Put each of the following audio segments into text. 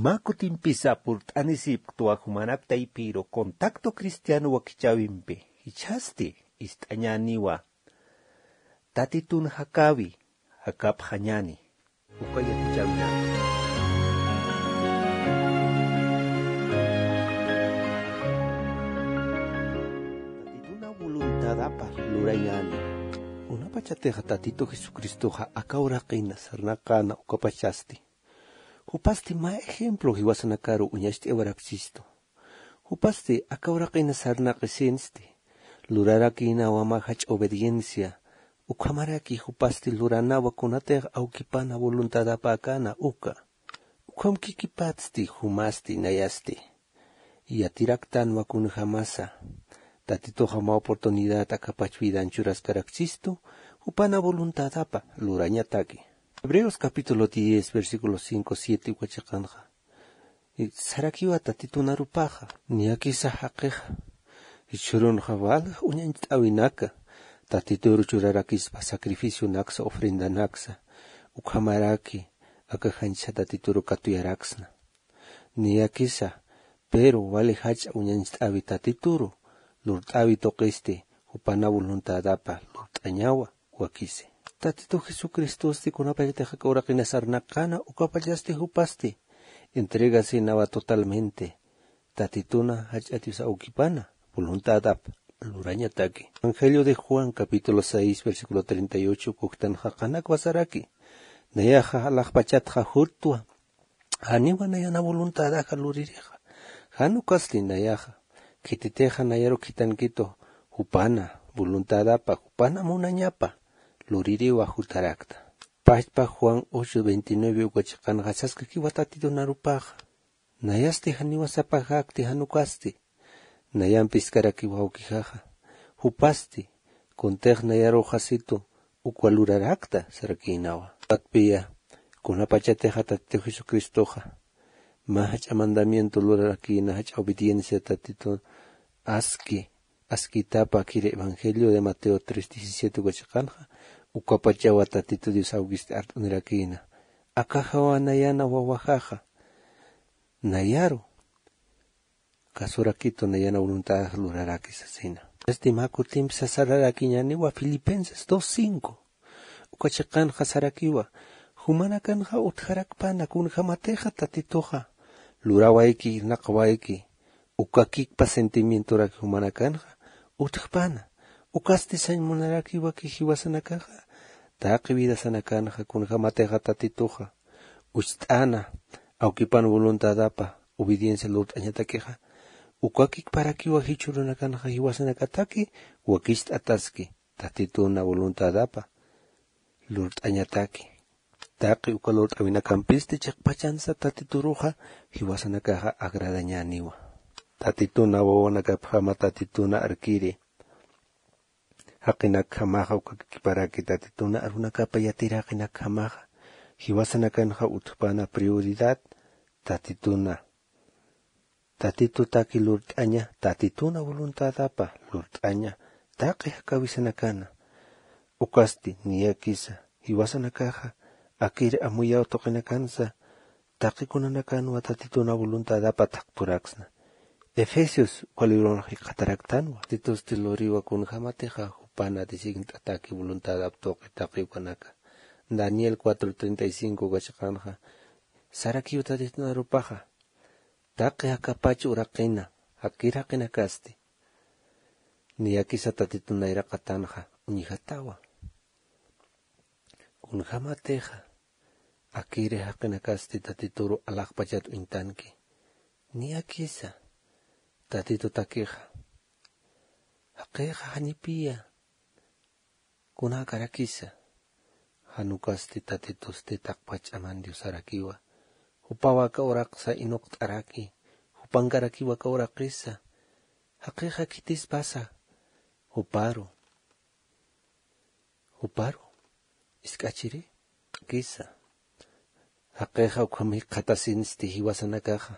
Makutimpisa purtanisip tuahumanapta ipiro contacto cristiano wakichawimpe hichaste istañaniwa tatitun hakawi hakap hanyani ukaya hichawina. Tatituna voluntad apa lurayani una pachateja tatito Jesucristo ha akauraqina sarnaqana ukapachasti. Hupasti ma ejemplo hiwasanakaru uñashti ewarapsisto. Hupasti akauraqina sarnaqisinsti. Luraraqina wamahach obediencia. Ukamaraki hupasti luranawa kunateg aukipana voluntadapakana uka. Ukamkikipatsti humasti nayasti. Yatiraktan wakun jamasa. Tatito hama oportunidad akapach vidan churaskaraksisto. Hupana voluntadapa lurañataki. Hebreos capítulo 10, versículos 5, 7 y huachakanja. Sarakiwa tatitunarupaja, ni aquí sahakeja. Y churun jabal, uñanit awinaka. Tatituru churarakispa sacrificio naksa, ofrenda naksa. Ukamaraki, akajancha tatituru katuyaraksna. Ni aquí sa, pero vale hacha uñanit awi tatituru. Lurt awi toqueste, upana voluntadapa, lurt añawa, wakise. Tatito Jesucristo sti kunapayte hakora kinasarnakana ukapayasti hupasti. Entrégase nava totalmente. Tatituna hachatiusa ukipana. Voluntadap lurañataki. Evangelio de Juan capítulo 6 versículo 38 kuktan hakanak wasaraki. Nayaja alakpachatja hurtua. Haniwa nayana voluntadaja lurireja. Hanukasti nayaja. Kititeja nayaro kitankito hupana. Voluntadapa hupana munañapa. Luririwa hutarakta. Pachpa Juan 8:29 ukachakan gachaska kiwatatito narupaja. Nayaste haniwa sapagakti hanukasti. Nayam piskaraki waukijaja. Hupasti. Kontej nayaro jasito ukwalurarakta sarakinawa. Patpia. Kunapachateja tatito Jesucristoja. Mahach mandamiento lurarakina hach obediencia tatito askitapa kire Evangelio de Mateo 3:17 ukachakanja. Ukapachawa tatito Dios Auguste artunirakina. Akajawa nayana wawajaja. Nayaro. Kasurakito nayana voluntad lurarakis asina. Estimaku timpsa sararakiñaniwa Filipenses 2:5. Ukachakanja sarakiwa. Humanakanja utjarakpana kunjamateja tatitoja. Lurawaiki naqwaiki. Ukakikpa sentimiento raki humanakanja utjpana. Ukaste sañ monaraki waki hiwasanakaja. Taqi vida sanakanja kunjamateja tatitoja. Ustana. Aukipan voluntadapa. Obediencia lurt añatakeja. Ukakik parakiwa hichurunakanja hiwasanakataki. Wakist ataski. Tatituna voluntadapa. Lurt añataki. Taqi ukalurt awinakampiste chakpachansa tatituruja. Hiwasanakaja agradañaniwa. Tatituna wawanakapjama tatituna arkiri. Haqinak hamaja ukakiparaki tatituna arunakapa yatiraqinak hamaja. Hiwasanakanja utpana prioridad tatituna. Tatitu taki lurtaña tatituna voluntadapa lurtaña. Taqi hakawisanakana. Ukasti niyakisa. Hiwasanakaja akiri amuyao toqinakansa. Taqi kunanakanwa tatituna voluntadapa takpuraksna. Efesios cualibron hikataraktanwa. Titos tiloriwa kunjamateja hupana disiguint ataki voluntad aptoque taki ukanaka. Daniel 4:35 gachakanja. Sarakiu tatituna rupaja. Taki hakapachu uraqina. Hakiraqina kasti. Niyakisa tatituna irakatanja. Uñijatawa. Kunjamateja. Akire haqina kasti tatituru alakpachat intanki. Niyakisa. Tatito takeja. Hakeja hanipia. Kuna karakisa. Hanukasti tatitos te takpach amandio sarakiwa. Hupawa ka oraksa inokt araki. Hupangarakiwa ka orakisa. Hakeja kitis pasa. Huparo. Iskachiri. Kisa. Hakeja ukamik katasinsti hiwasanakaja.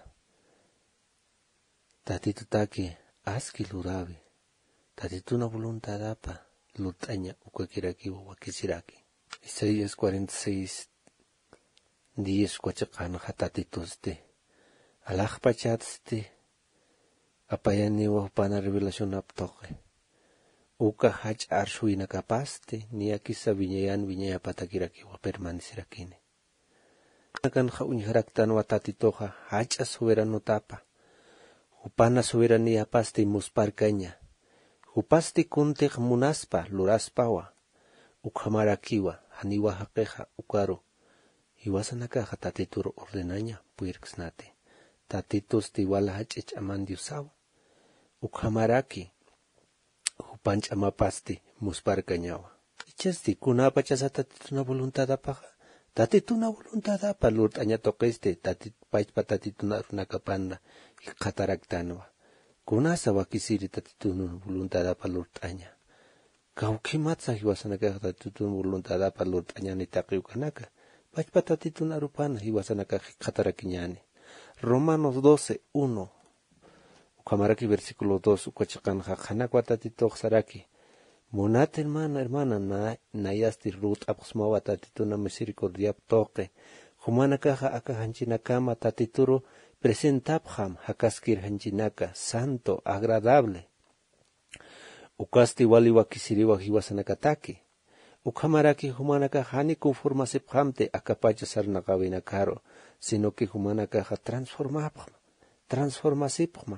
Tatito taki aski luravi. Tatituna voluntadapa lutaña ukakiraki wakisiraki. Isaías 46:10 cuachakana tatitoste. Alajpachasti apayaniwa pana revelación aptoque. Uka hach arshuina capaste ni akisa viñaya patakirakiwa permanecerakine. Nakan jaunjaraktan watatitoja hacha soberano tapa. Upana soberania paste musparcaña. Upasti kuntek munaspa luraspawa. Ukhamarakiwa haniwa hakeja ukaro. Iwasanakaja tatituro ordenaña puirksnate. Tatitos tiwala hachich amandiusawa. Ukhamaraki. Upanch amapasti musparcañawa. Ichasti kunapa chasa tatituna voluntad apaja. Tatituna voluntad apa lurtaña toqueste paichpa tatituna runakapanda ikataraktanwa. Kunasa wakisiri tatituna voluntad apa lurtaña. Kaukimatsa hiwasanaka tatituna voluntad apa lurtaña ni taqiukanaka. Paichpa tatituna rupana hiwasanaka ikatarakiñani. Romanos 12:1. Ukamaraki versículo 2 ukachakanja hanakwa tatitoq saraki. Monate hermana nayasti rut apsmawa tatituna misericordia toque. Humanakaja akahanchinakama tatituro presentapjam hakaskir hanchinaka santo agradable. Ukasti wali wakisiriwa hiwasanakataki. Ukamaraki humanaka hani conformasipjamte akapacha sarnakawina karo, sino que humanakaja transformasipjma.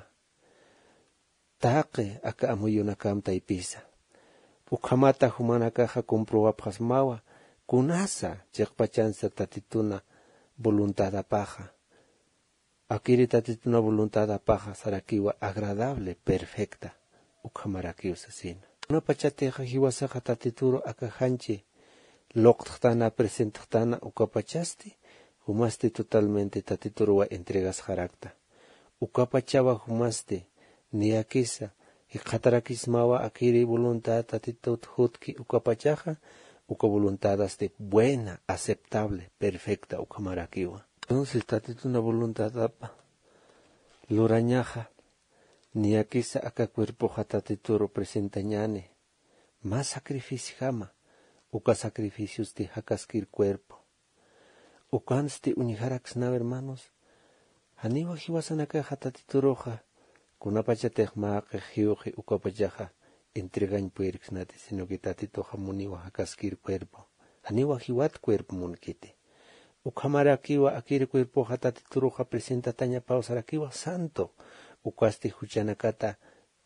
Taque aka amuyunakam taipisa. Ukamata humanakaja comprobapjasmawa, kunasa chekpachansa tatituna voluntad apaja. Akiri tatituna voluntad apaja sarakiwa agradable, perfecta. Ukamaraki usasina. Una pachateja hiwasaja tatituro akajanchi. Loktana presentana ukapachasti. Humasti totalmente tatituro wa entregas jarakta. Ukapachawa humasti. Niakisa. Ikatarakismawa akiri voluntad tatitut hutki ukapachaja. Uka voluntad hasta buena, aceptable, perfecta ukamarakiwa. Entonces tatituna voluntad apa. Lurañaja. Niakisa aka cuerpo jatatituro presentañane. Más sacrificio jama. Uka sacrificios de hakaskir cuerpo. Ukansti unijaraksna hermanos. Haniwa hiwasanaka jatatituroja. Kunapachatejmaque jiuji ukapachaja. Entregan puerxnate, sino que tatitoja muniwa hakaskir cuerpo. Haniwa hiwat cuerpo munkite. Ukamarakiwa akiri cuerpo jatatituroja presenta taña pausarakiwa santo. Ukasti huchanakata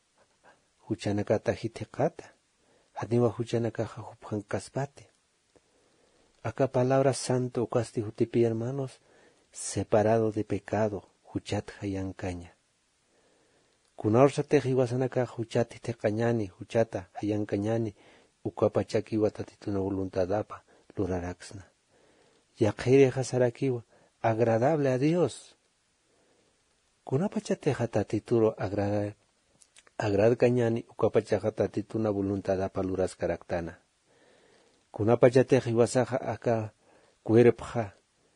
hitekata. Haniwa huchanakaja hupjan kaspate. Acá palabra santo ukasti hutipi hermanos, separado de pecado, huchat hayancaña. Kunarsate hiwasanaka huchat hitecañani, huchata hayancañani, ukapachakiwa tatituna voluntad apa, luraraxna. Yakire hasarakiwa, agradable a Dios. Kunapachateja tatituro agrad cañani ukapachaja tatituna voluntad apa luras karaktana. Kunapachateja iwasaja aka cuerpja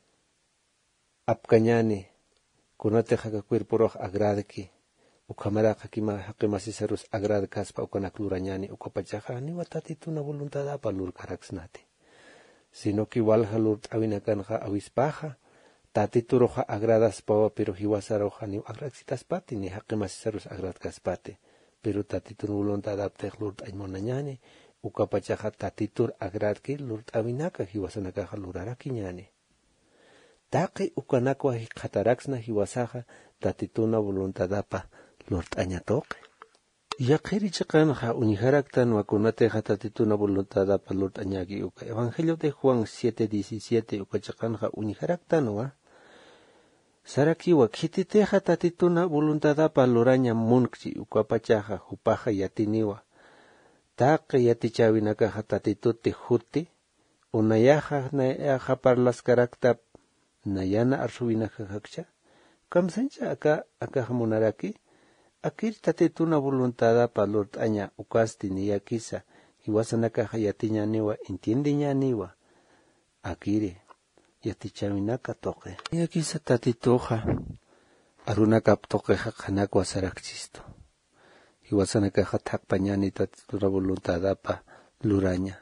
apcañani kunateja ka cuerporoja agradki ukamaraja hakimasisarus agrad kaspa ukanaklurañani ukapachaja niwa tatituna voluntad apa lur karaksnati. Sino que igual halur awinakanja awispaja tatituroja agradas pawa pero hiwasaroja ni agraxitas pati ni hakimasisarus agrad kaspate. Pero tatitur voluntad aptej lurt aymonañani ukapachaja tatitur agradki lurt awinaka hiwasanakaja lurarakiñani. Taqi ukanakwa hikataraxna hiwasaja tatituna voluntad apa lurt añatoque. Yaqiri chaqanja unijaraktan wakunateja tatituna voluntad apa lurt añaki uka. Evangelio de Juan 7:17 ukachaqanja unijaraktan wa. Sarakiwa kititeja tatituna voluntad apa luraña munkchi ukapachaja hupaja yatiniwa. Taqi yatichawinakaja tatituti huti. Unayaja nayaja parlas karakta nayana arsuwinaja haksha. Kamsancha aka hamunaraki. Akir tatituna voluntad apa lurt aña ukasti niyakisa. Hiwasanakaja yatiñaniwa entiendiñaniwa. Akire. Yatichawinaka toque. Niyakisa tatitoja. Arunakap toque hakanakwa sarakchisto. Hiwasanakaja takpañani tatituna voluntad apa luraña.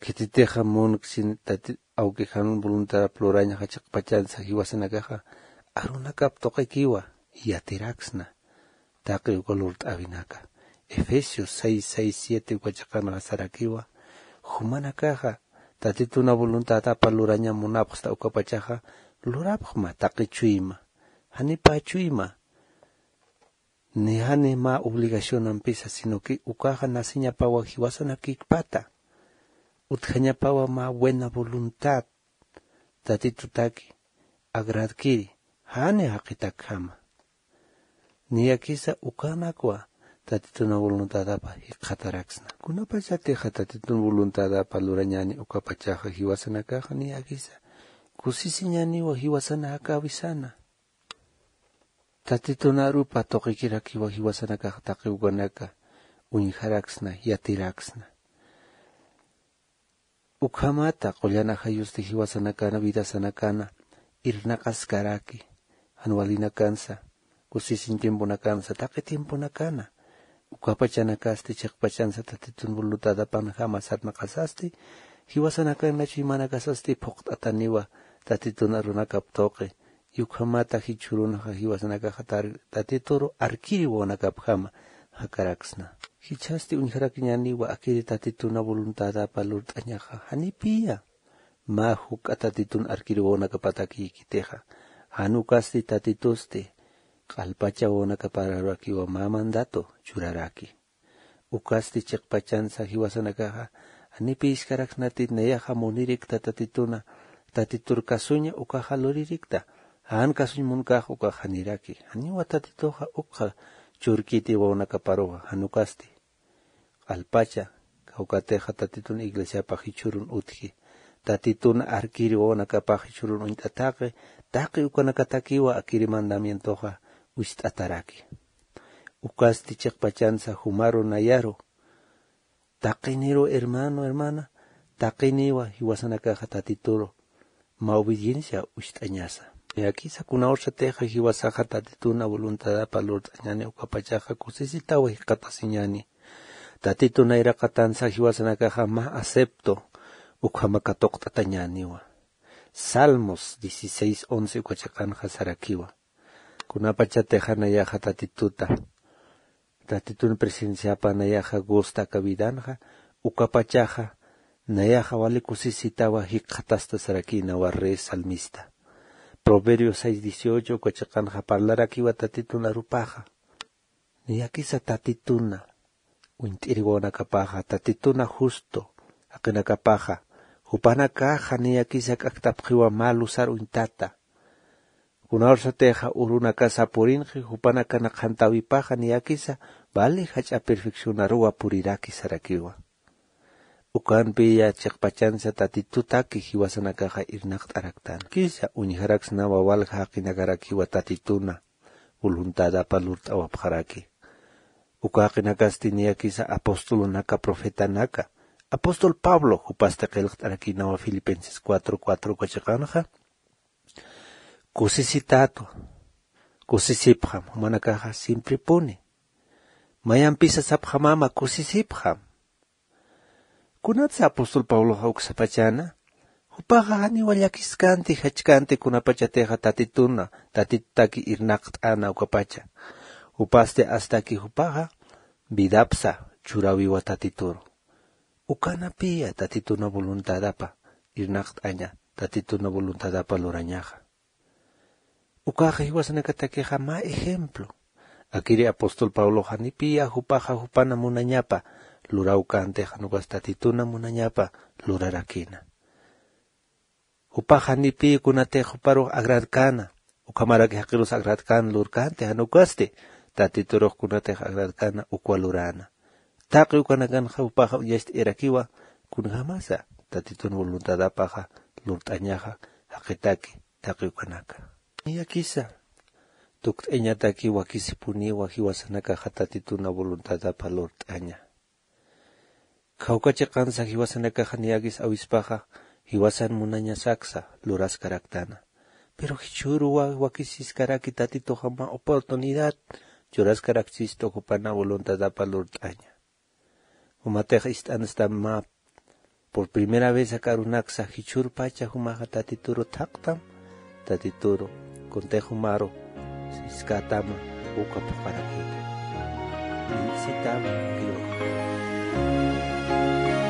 Kititeja munksin aunque han voluntad apa luraña hachakpachansa hiwasanakaja arunakap toqekiwa yatiraksna taqi ukolurt avinaka. Efesios 6:6-7 ukachaqana sarakiwa humana kaja tatituna voluntad apaluraña munapsta ukapachaja lurapjma taqichuyma hanipa chuyma ni hani ma obligación ampisa sino que ukaja nasiña pawa hiwasana kikpata utjaña pawa ma buena voluntad tatitutaki agradkiri hani haqitakama ni akisa ukanakwa tatituna voluntad apa hiqataraksna kunapachateja tatituna voluntad apa lurañani ukapachaja hiwasana kaja ni akisa kusisiñaniwa hiwasana akawisana tatituna rupa toqikirakiwa hiwasana kaja taqiukanaka uñijaraksna yatiraksna ukamata qollana hayusti hiwasana kana vidasana kana irnaqaskaraki anualina kansa kusisin tiempuna kansa taqi tiempuna kana ukapachana kasti chiqpachansa tatitun voluntad apan hamasarna qasasti hiwasana kana chimana kasasti phoqt'ataniwa tatituna runakap toqi yukhamata hichuruna hiwasana kaja tatituru arkiriwanakap hama hakaraksna hichasti uñijarakiñaniwa akiri tatituna voluntad apalurt'añaja hanipia ma huk tatitun arkiriwanakapatakiykiteja hanukasti tatitusti q'alpacha wanakapararakiwa ma mandato churaraki ukasti chiqpachansa hiwasana kaja hanipi iskaraksnati neyaja munirikta tatituna tatitur kasuña ukaja luririkta han kasuñ munkaja ukaja niraki haniwa tatitoja ukja churkiti wanakaparuja hanukasti q'alpacha kawkateja tatitun iglesiapa hichurun utji tatituna arkiri wanakapa hichurun uñt'ataqi taqi ukanakatakiwa akiri mandamientoja wisht'ataraki ukasti chiqpachansa humaru nayaru taqiniru hermano hermana taqiniwa hiwasana kaja tatituro ma obediencia wisht'añasa yakisa kunaorsateja hiwasaja tatituna voluntad apalurt'añani ukapachaja kusisitawa hiqatasiñani tatituna iraqatansa hiwasana kaja ma acepto ukhamaka toqt'atañaniwa Salmos 16:11 ukachaqanja sarakiwa kunapachateja nayaja tatituna presenciapa nayaja gusta kavidanja ukapachaja nayaja wali kusisitawa hiqatasta sarakina warre salmista Proverbios 6:18 ukachaqanja parlarakiwa tatituna rupaja niyakisa tatituna uñt'iriwanakapaja tatituna justo aqinakapaja hupana kaja niyakisa k'aktapqiwa mal usar uñtata kunaorsateja urunaka sapurinji hupana kana qhantawipaja niyakisa vale hacha perfeccionaruwa puriraki sarakiwa ukanpi ya chiqpachansa tatitutaki hiwasana kaja irnaqt'araktana kisa uñijaraksna wawalqa haqinakarakiwa tatituna voluntad apalurt'awapjaraki ukaqinakasti niyakisa apostolunaka profetanaka Apóstol Pablo hupaste qillqt'arakinawa Filipenses 4:4 ukachaqanja kusisitato kusisipjam humana kaja siempre pone mayanpisa sapjamama kusisipjam kunatsa Apóstol Pablo uksapachana hupaja haniwa llakiskanti hachkanti kunapachateja tatituna tatitaki irnaqt'ana ukapacha hupaste astaki hupaja vidapsa churawiwa tatituro ukanapiya tatituna voluntad apa irnaqt'aña tatituna voluntad apa lurañaja ukaja hiwasana katakeja ma ejemplo akiri Apóstol Pablo hanipiya hupaja hupana munañapa lurawkanteja nukas tatituna munañapa lurarakina hupaja hanipiya kunateja huparuj agradkana ukamaraki haqirus agradkana lurkante hanukaste tatituruj kunateja agradkana ukwalurana taqi ukanakanja hupaja uñashti irakiwa kunhamasa tatituna voluntad apaja lurt'añaja haqitaki taqi ukanaka niyakisa tukt'eñataki wakisipuniwa hiwasanakaja tatituna voluntad apa lurt'aña kawkachiqansa hiwasanakaja niyakis awispaja hiwasan munaña saksa luraskaraktana pero hichuru wakisiskaraki tatitoja ma oportunidad churaskarakchisto hupana voluntad apa lurt'aña Humateja ist'anasta ma por primera vez akarunaksa hichur pacha humaja tatituro taqtam tatituro Contejo maro, siskatama, uka pukarakita. Sitama, kilo.